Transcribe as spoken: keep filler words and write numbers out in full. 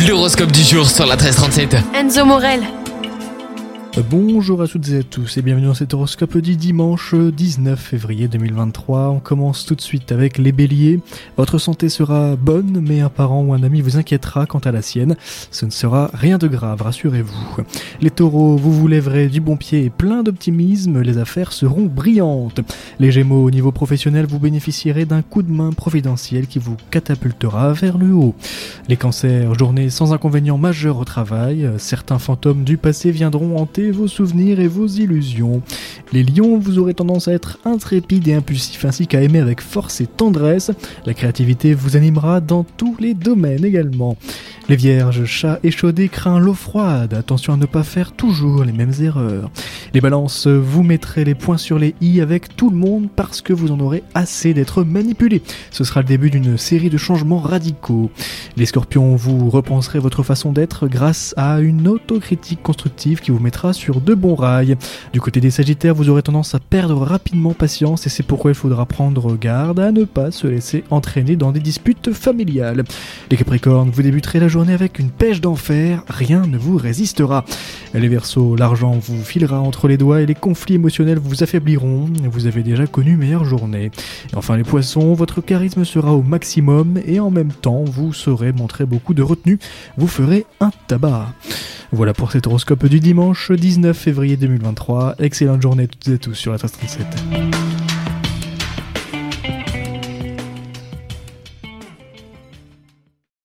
L'horoscope du jour sur la treize trente-sept. Enzo Morel. Bonjour à toutes et à tous et bienvenue dans cet horoscope du dimanche dix-neuf février deux mille vingt-trois. On commence tout de suite avec les béliers. Votre santé sera bonne, mais un parent ou un ami vous inquiétera quant à la sienne. Ce ne sera rien de grave, rassurez-vous. Les taureaux, vous vous lèverez du bon pied et plein d'optimisme, les affaires seront brillantes. Les gémeaux, au niveau professionnel, vous bénéficierez d'un coup de main providentiel qui vous catapultera vers le haut. Les cancers, journée sans inconvénients majeurs au travail. Certains fantômes du passé viendront hanter vos souvenirs et vos illusions. Les lions, vous aurez tendance à être intrépide et impulsif ainsi qu'à aimer avec force et tendresse. La créativité vous animera dans tous les domaines également. Les vierges, chat échaudé craint l'eau froide. Attention à ne pas faire toujours les mêmes erreurs. Les balances, vous mettrez les points sur les i avec tout le monde parce que vous en aurez assez d'être manipulé. Ce sera le début d'une série de changements radicaux. Les scorpions, vous repenserez votre façon d'être grâce à une autocritique constructive qui vous mettra sur de bons rails. Du côté des sagittaires, vous aurez tendance à perdre rapidement patience et c'est pourquoi il faudra prendre garde à ne pas se laisser entraîner dans des disputes familiales. Les capricornes, vous débuterez la journée avec une pêche d'enfer, rien ne vous résistera. Les Verseaux, l'argent vous filera entre les doigts et les conflits émotionnels vous affaibliront. Vous avez déjà connu meilleure journée. Et enfin les poissons, votre charisme sera au maximum et en même temps vous saurez montrer beaucoup de retenue. Vous ferez un tabac. Voilà pour cet horoscope du dimanche dix-neuf février deux mille vingt-trois. Excellente journée à toutes et à tous sur la treize trente-sept.